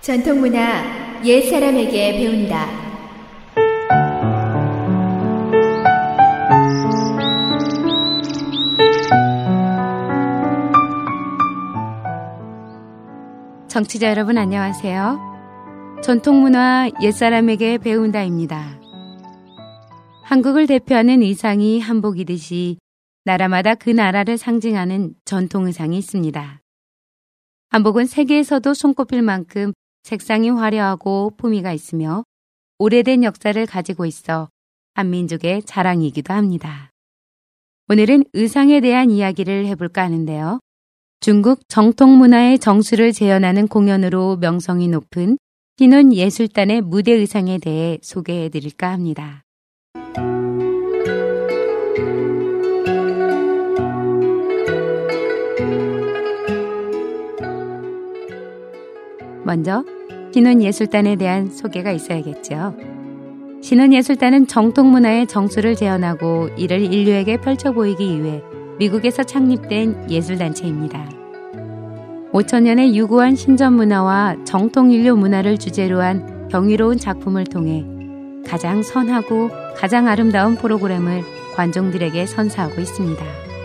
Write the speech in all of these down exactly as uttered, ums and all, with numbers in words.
전통문화 옛사람에게 배운다. 청취자 여러분 안녕하세요. 전통문화 옛사람에게 배운다입니다. 한국을 대표하는 의상이 한복이듯이 나라마다 그 나라를 상징하는 전통의상이 있습니다. 한복은 세계에서도 손꼽힐 만큼 색상이 화려하고 품위가 있으며 오래된 역사를 가지고 있어 한민족의 자랑이기도 합니다. 오늘은 의상에 대한 이야기를 해볼까 하는데요. 중국 정통문화의 정수를 재현하는 공연으로 명성이 높은 신혼예술단의 무대 의상에 대해 소개해드릴까 합니다. 먼저 신혼예술단에 대한 소개가 있어야겠죠. 신혼예술단은 정통문화의 정수를 재현하고 이를 인류에게 펼쳐 보이기 위해 미국에서 창립된 예술단체입니다. 오천 년의 유구한 신전문화와 정통인류 문화를 주제로 한 경이로운 작품을 통해 가장 선하고 가장 아름다운 프로그램을 관중들에게 선사하고 있습니다.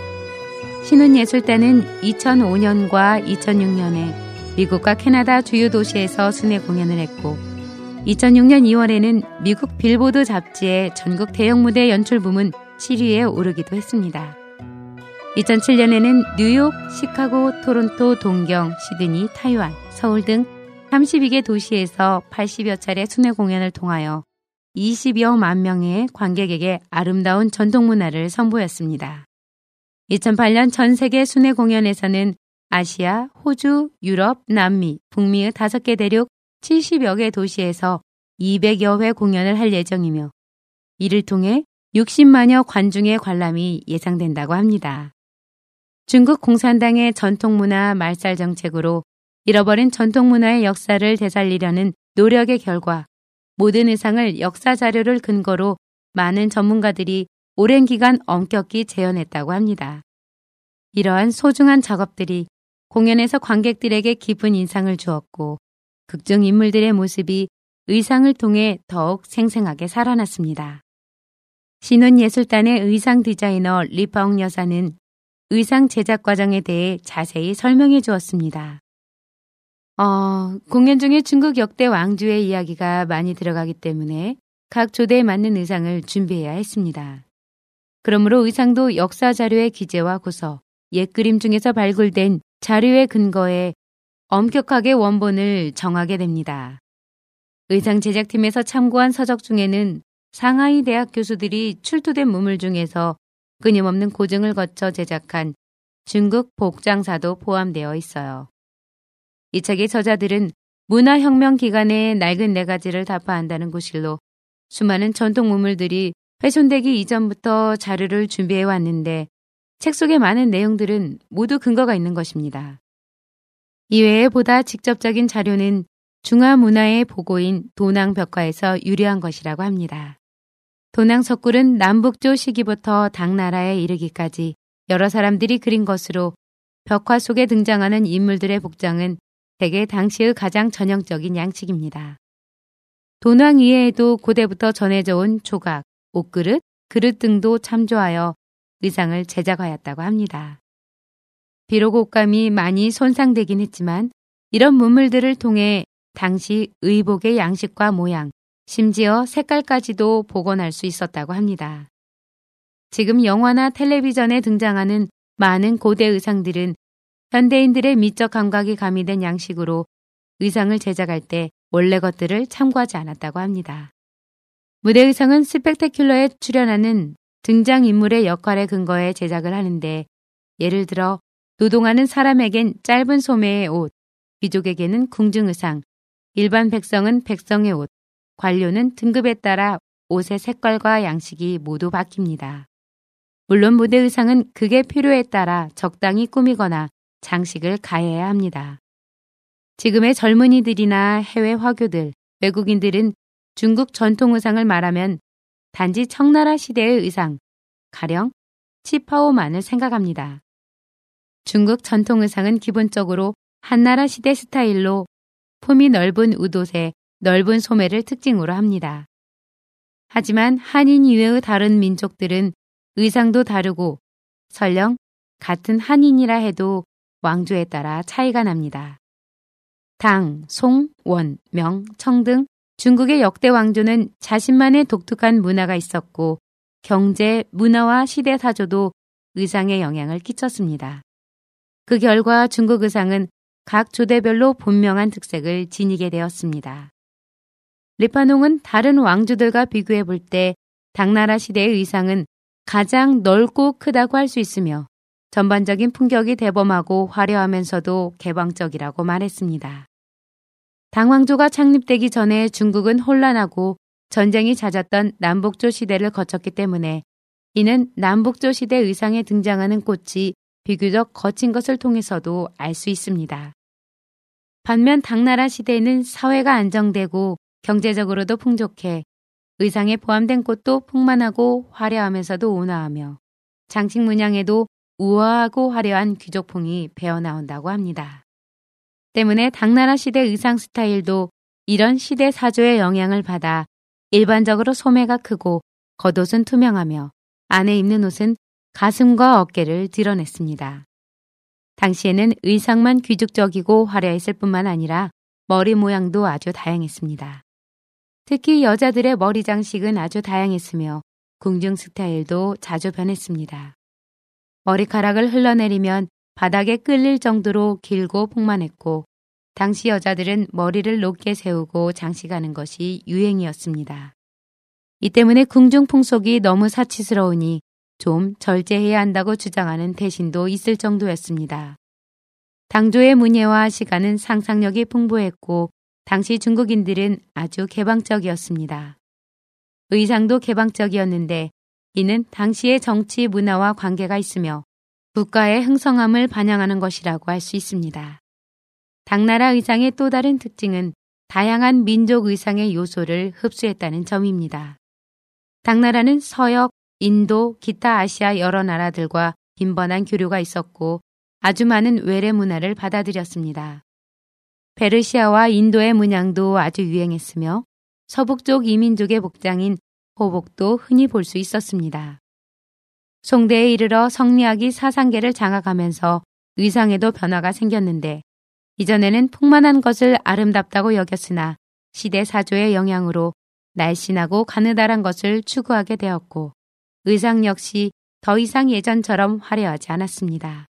신혼예술단은 이천오 년과 이천육 년에 미국과 캐나다 주요 도시에서 순회 공연을 했고 이천육 년 이월에는 미국 빌보드 잡지의 전국 대형 무대 연출 부문 칠 위에 오르기도 했습니다. 이천칠 년에는 뉴욕, 시카고, 토론토, 동경, 시드니, 타이완, 서울 등 삼십이 개 도시에서 팔십여 차례 순회 공연을 통하여 이십여만 명의 관객에게 아름다운 전통문화를 선보였습니다. 이천팔 년 전 세계 순회 공연에서는 아시아, 호주, 유럽, 남미, 북미의 다섯 개 대륙 칠십여 개 도시에서 이백여 회 공연을 할 예정이며 이를 통해 육십만여 관중의 관람이 예상된다고 합니다. 중국 공산당의 전통문화 말살 정책으로 잃어버린 전통문화의 역사를 되살리려는 노력의 결과 모든 의상을 역사 자료를 근거로 많은 전문가들이 오랜 기간 엄격히 재현했다고 합니다. 이러한 소중한 작업들이 공연에서 관객들에게 깊은 인상을 주었고 극중 인물들의 모습이 의상을 통해 더욱 생생하게 살아났습니다. 신혼예술단의 의상 디자이너 리파옹 여사는 의상 제작 과정에 대해 자세히 설명해 주었습니다. 어, 공연 중에 중국 역대 왕주의 이야기가 많이 들어가기 때문에 각 조대에 맞는 의상을 준비해야 했습니다. 그러므로 의상도 역사 자료의 기재와 고서, 옛그림 중에서 발굴된 자료의 근거에 엄격하게 원본을 정하게 됩니다. 의상 제작팀에서 참고한 서적 중에는 상하이 대학 교수들이 출토된 문물 중에서 끊임없는 고증을 거쳐 제작한 중국 복장사도 포함되어 있어요. 이 책의 저자들은 문화혁명 기간에 낡은 네 가지를 답화한다는 구실로 수많은 전통 문물들이 훼손되기 이전부터 자료를 준비해 왔는데 책 속의 많은 내용들은 모두 근거가 있는 것입니다. 이외에 보다 직접적인 자료는 중화문화의 보고인 도낭벽화에서 유래한 것이라고 합니다. 도낭석굴은 남북조 시기부터 당나라에 이르기까지 여러 사람들이 그린 것으로 벽화 속에 등장하는 인물들의 복장은 대개 당시의 가장 전형적인 양식입니다. 도낭 이외에도 고대부터 전해져 온 조각, 옷그릇, 그릇 등도 참조하여 의상을 제작하였다고 합니다. 비록 옷감이 많이 손상되긴 했지만 이런 문물들을 통해 당시 의복의 양식과 모양, 심지어 색깔까지도 복원할 수 있었다고 합니다. 지금 영화나 텔레비전에 등장하는 많은 고대 의상들은 현대인들의 미적 감각이 가미된 양식으로 의상을 제작할 때 원래 것들을 참고하지 않았다고 합니다. 무대 의상은 스펙테큘러에 출연하는 등장인물의 역할에 근거해 제작을 하는데 예를 들어 노동하는 사람에겐 짧은 소매의 옷, 귀족에게는 궁중의상, 일반 백성은 백성의 옷, 관료는 등급에 따라 옷의 색깔과 양식이 모두 바뀝니다. 물론 무대 의상은 극의 필요에 따라 적당히 꾸미거나 장식을 가해야 합니다. 지금의 젊은이들이나 해외 화교들, 외국인들은 중국 전통 의상을 말하면 단지 청나라 시대의 의상, 가령 치파오만을 생각합니다. 중국 전통 의상은 기본적으로 한나라 시대 스타일로 품이 넓은 웃옷에 넓은 소매를 특징으로 합니다. 하지만 한인 이외의 다른 민족들은 의상도 다르고 설령 같은 한인이라 해도 왕조에 따라 차이가 납니다. 당, 송, 원, 명, 청 등 중국의 역대 왕조는 자신만의 독특한 문화가 있었고 경제, 문화와 시대 사조도 의상에 영향을 끼쳤습니다. 그 결과 중국 의상은 각 조대별로 분명한 특색을 지니게 되었습니다. 리파농은 다른 왕조들과 비교해 볼 때 당나라 시대의 의상은 가장 넓고 크다고 할 수 있으며 전반적인 풍격이 대범하고 화려하면서도 개방적이라고 말했습니다. 당왕조가 창립되기 전에 중국은 혼란하고 전쟁이 잦았던 남북조 시대를 거쳤기 때문에 이는 남북조 시대 의상에 등장하는 꽃이 비교적 거친 것을 통해서도 알 수 있습니다. 반면 당나라 시대에는 사회가 안정되고 경제적으로도 풍족해 의상에 포함된 꽃도 풍만하고 화려하면서도 온화하며 장식 문양에도 우아하고 화려한 귀족풍이 배어나온다고 합니다. 때문에 당나라 시대 의상 스타일도 이런 시대 사조의 영향을 받아 일반적으로 소매가 크고 겉옷은 투명하며 안에 입는 옷은 가슴과 어깨를 드러냈습니다. 당시에는 의상만 귀족적이고 화려했을 뿐만 아니라 머리 모양도 아주 다양했습니다. 특히 여자들의 머리 장식은 아주 다양했으며 궁중 스타일도 자주 변했습니다. 머리카락을 흘러내리면 바닥에 끌릴 정도로 길고 풍만했고 당시 여자들은 머리를 높게 세우고 장식하는 것이 유행이었습니다. 이 때문에 궁중 풍속이 너무 사치스러우니 좀 절제해야 한다고 주장하는 대신도 있을 정도였습니다. 당조의 문예와 시가는 상상력이 풍부했고 당시 중국인들은 아주 개방적이었습니다. 의상도 개방적이었는데 이는 당시의 정치 문화와 관계가 있으며 국가의 흥성함을 반영하는 것이라고 할 수 있습니다. 당나라 의상의 또 다른 특징은 다양한 민족 의상의 요소를 흡수했다는 점입니다. 당나라는 서역, 인도, 기타 아시아 여러 나라들과 빈번한 교류가 있었고 아주 많은 외래 문화를 받아들였습니다. 페르시아와 인도의 문양도 아주 유행했으며 서북쪽 이민족의 복장인 호복도 흔히 볼 수 있었습니다. 송대에 이르러 성리학이 사상계를 장악하면서 의상에도 변화가 생겼는데 이전에는 풍만한 것을 아름답다고 여겼으나 시대 사조의 영향으로 날씬하고 가느다란 것을 추구하게 되었고 의상 역시 더 이상 예전처럼 화려하지 않았습니다.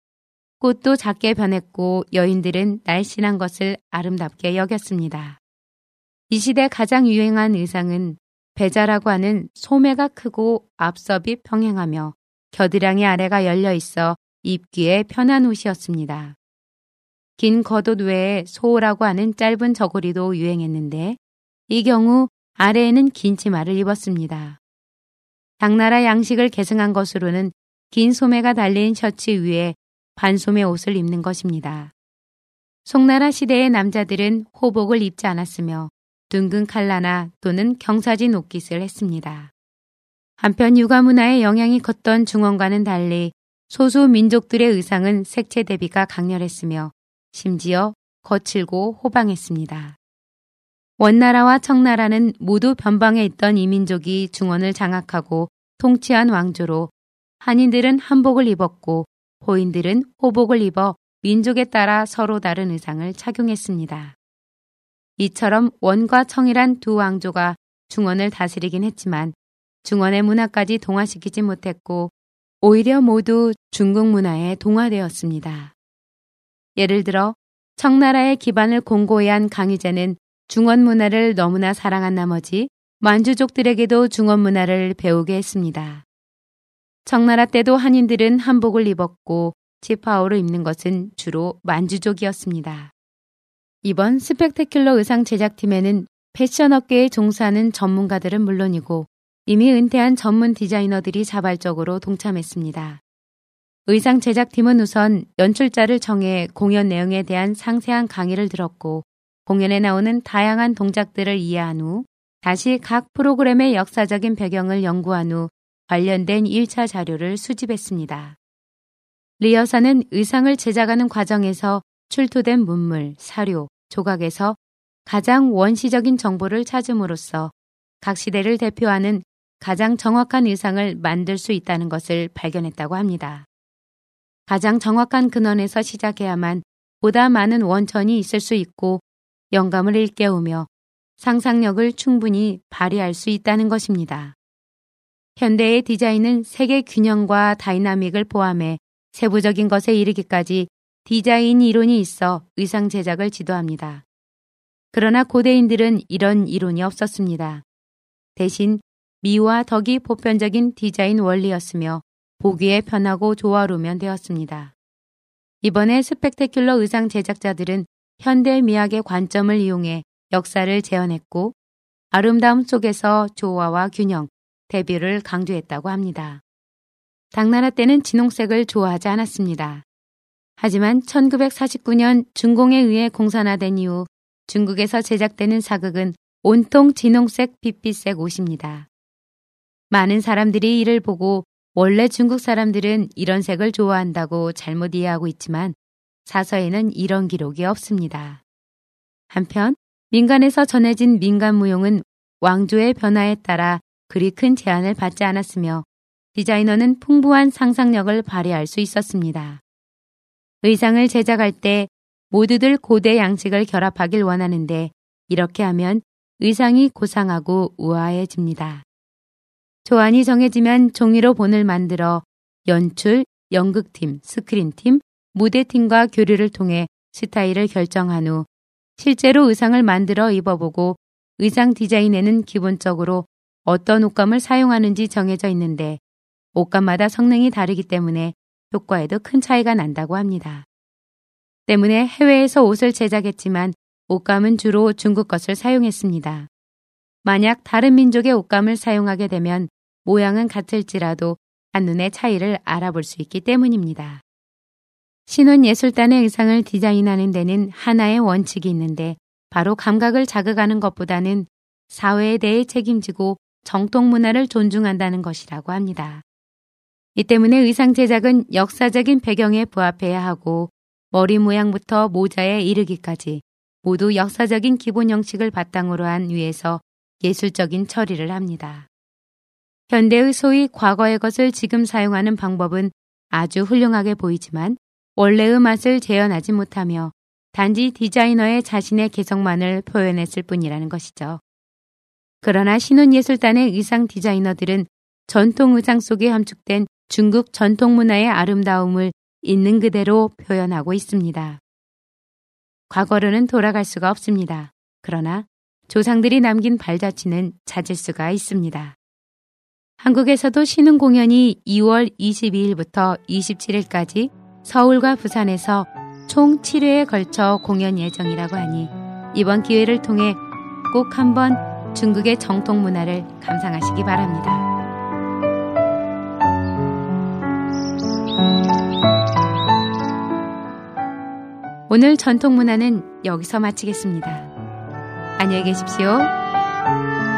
꽃도 작게 변했고 여인들은 날씬한 것을 아름답게 여겼습니다. 이 시대 가장 유행한 의상은 베자라고 하는 소매가 크고 앞섭이 평행하며 겨드랑이 아래가 열려 있어 입기에 편한 옷이었습니다. 긴 겉옷 외에 소라고 하는 짧은 저고리도 유행했는데 이 경우 아래에는 긴 치마를 입었습니다. 당나라 양식을 계승한 것으로는 긴 소매가 달린 셔츠 위에 반소매 옷을 입는 것입니다. 송나라 시대의 남자들은 호복을 입지 않았으며 둥근 칼라나 또는 경사진 옷깃을 했습니다. 한편 육아 문화의 영향이 컸던 중원과는 달리 소수 민족들의 의상은 색채 대비가 강렬했으며 심지어 거칠고 호방했습니다. 원나라와 청나라는 모두 변방에 있던 이민족이 중원을 장악하고 통치한 왕조로 한인들은 한복을 입었고 호인들은 호복을 입어 민족에 따라 서로 다른 의상을 착용했습니다. 이처럼 원과 청이란 두 왕조가 중원을 다스리긴 했지만 중원의 문화까지 동화시키지 못했고 오히려 모두 중국 문화에 동화되었습니다. 예를 들어 청나라의 기반을 공고히 한 강희제는 중원 문화를 너무나 사랑한 나머지 만주족들에게도 중원 문화를 배우게 했습니다. 청나라 때도 한인들은 한복을 입었고 치파오를 입는 것은 주로 만주족이었습니다. 이번 스펙테큘러 의상 제작팀에는 패션 업계에 종사하는 전문가들은 물론이고 이미 은퇴한 전문 디자이너들이 자발적으로 동참했습니다. 의상 제작팀은 우선 연출자를 정해 공연 내용에 대한 상세한 강의를 들었고 공연에 나오는 다양한 동작들을 이해한 후 다시 각 프로그램의 역사적인 배경을 연구한 후 관련된 일 차 자료를 수집했습니다. 리허사는 의상을 제작하는 과정에서 출토된 문물, 사료, 조각에서 가장 원시적인 정보를 찾음으로써 각 시대를 대표하는 가장 정확한 의상을 만들 수 있다는 것을 발견했다고 합니다. 가장 정확한 근원에서 시작해야만 보다 많은 원천이 있을 수 있고 영감을 일깨우며 상상력을 충분히 발휘할 수 있다는 것입니다. 현대의 디자인은 세계 균형과 다이나믹을 포함해 세부적인 것에 이르기까지 디자인 이론이 있어 의상 제작을 지도합니다. 그러나 고대인들은 이런 이론이 없었습니다. 대신 미와 덕이 보편적인 디자인 원리였으며 보기에 편하고 조화로우면 되었습니다. 이번에 스펙테큘러 의상 제작자들은 현대 미학의 관점을 이용해 역사를 재현했고 아름다움 속에서 조화와 균형, 대비를 강조했다고 합니다. 당나라 때는 진홍색을 좋아하지 않았습니다. 하지만 천구백사십구 년 중공에 의해 공산화된 이후 중국에서 제작되는 사극은 온통 진홍색 빛빛색 옷입니다. 많은 사람들이 이를 보고 원래 중국 사람들은 이런 색을 좋아한다고 잘못 이해하고 있지만 사서에는 이런 기록이 없습니다. 한편 민간에서 전해진 민간무용은 왕조의 변화에 따라 그리 큰 제한을 받지 않았으며 디자이너는 풍부한 상상력을 발휘할 수 있었습니다. 의상을 제작할 때 모두들 고대 양식을 결합하길 원하는데 이렇게 하면 의상이 고상하고 우아해집니다. 조안이 정해지면 종이로 본을 만들어 연출, 연극팀, 스크린팀, 무대팀과 교류를 통해 스타일을 결정한 후 실제로 의상을 만들어 입어보고 의상 디자인에는 기본적으로 어떤 옷감을 사용하는지 정해져 있는데 옷감마다 성능이 다르기 때문에 효과에도 큰 차이가 난다고 합니다. 때문에 해외에서 옷을 제작했지만 옷감은 주로 중국 것을 사용했습니다. 만약 다른 민족의 옷감을 사용하게 되면 모양은 같을지라도 한눈에 차이를 알아볼 수 있기 때문입니다. 신혼예술단의 의상을 디자인하는 데는 하나의 원칙이 있는데 바로 감각을 자극하는 것보다는 사회에 대해 책임지고 정통 문화를 존중한다는 것이라고 합니다. 이 때문에 의상 제작은 역사적인 배경에 부합해야 하고 머리 모양부터 모자에 이르기까지 모두 역사적인 기본 형식을 바탕으로 한 위에서 예술적인 처리를 합니다. 현대의 소위 과거의 것을 지금 사용하는 방법은 아주 훌륭하게 보이지만 원래의 맛을 재현하지 못하며 단지 디자이너의 자신의 개성만을 표현했을 뿐이라는 것이죠. 그러나 신혼예술단의 의상 디자이너들은 전통 의상 속에 함축된 중국 전통 문화의 아름다움을 있는 그대로 표현하고 있습니다. 과거로는 돌아갈 수가 없습니다. 그러나 조상들이 남긴 발자취는 찾을 수가 있습니다. 한국에서도 신흥 공연이 이월 이십이일부터 이십칠일까지 서울과 부산에서 총 칠 회에 걸쳐 공연 예정이라고 하니 이번 기회를 통해 꼭 한번 중국의 정통 문화를 감상하시기 바랍니다. 오늘 전통 문화는 여기서 마치겠습니다. 안녕히 계십시오.